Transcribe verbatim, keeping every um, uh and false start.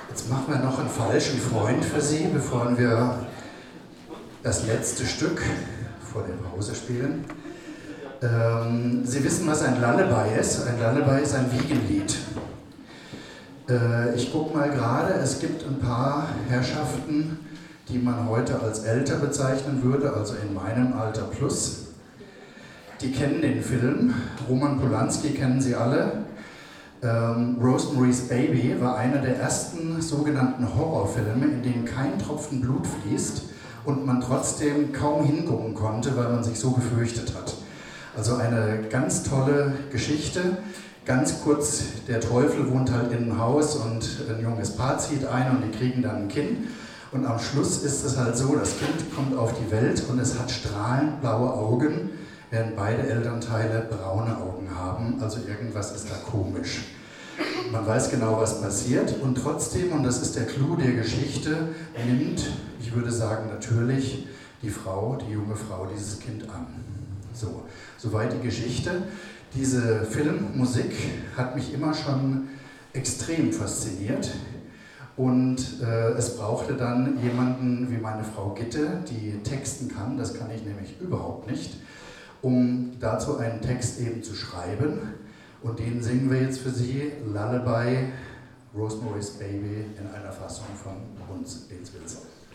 Jetzt machen wir noch einen falschen Freund für Sie, bevor wir das letzte Stück vor der Pause spielen. Ähm, Sie wissen, was ein Lullaby ist. Ein Lullaby ist ein Wiegenlied. Äh, ich gucke mal gerade, es gibt ein paar Herrschaften, die man heute als älter bezeichnen würde, also in meinem Alter plus. Die kennen den Film. Roman Polanski kennen Sie alle. Ähm, Rosemary's Baby war einer der ersten sogenannten Horrorfilme, in denen kein Tropfen Blut fließt und man trotzdem kaum hingucken konnte, weil man sich so gefürchtet hat. Also eine ganz tolle Geschichte. Ganz kurz, der Teufel wohnt halt in einem Haus und ein junges Paar zieht ein und die kriegen dann ein Kind. Und am Schluss ist es halt so, das Kind kommt auf die Welt und es hat strahlend blaue Augen, während beide Elternteile braune Augen haben. Also irgendwas ist da komisch. Man weiß genau, was passiert und trotzdem, und das ist der Clou der Geschichte, nimmt, ich würde sagen natürlich, die Frau, die junge Frau dieses Kind an. So, soweit die Geschichte. Diese Filmmusik hat mich immer schon extrem fasziniert und äh, es brauchte dann jemanden wie meine Frau Gitte, die texten kann, das kann ich nämlich überhaupt nicht, um dazu einen Text eben zu schreiben. Und den singen wir jetzt für Sie, Lullaby, Rosemary's Baby, in einer Fassung von uns, Bens Wilson.